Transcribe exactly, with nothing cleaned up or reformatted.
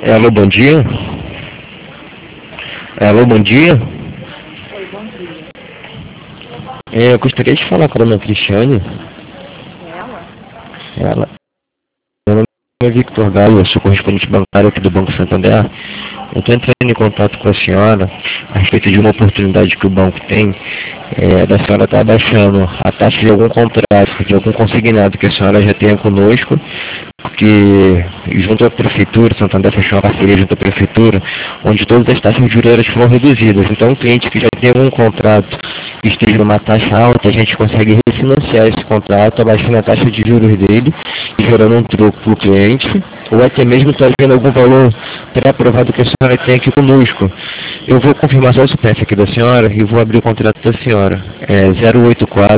Alô, bom dia. Alô, bom dia. Oi, bom dia. É, eu gostaria de falar com a dona Cristiane. Ela? Ela. Meu nome é Victor Galo, eu sou correspondente bancário aqui do Banco Santander. Eu estou entrando em contato com a senhora a respeito de uma oportunidade que o banco tem, é, da senhora estar abaixando a taxa de algum contrato, de algum consignado que a senhora já tenha conosco, porque junto à prefeitura, Santander fechou uma parceria junto à prefeitura, onde todas as taxas de juros foram reduzidas. Então, um cliente que já tem algum contrato que esteja numa taxa alta, a gente consegue refinanciar esse contrato, abaixando a taxa de juros dele e gerando um troco para o cliente, ou até mesmo trazendo algum valor pré-aprovado que a senhora tem aqui conosco. Eu vou confirmar só o C P F aqui da senhora e vou abrir o contrato da senhora. É zero oito quatro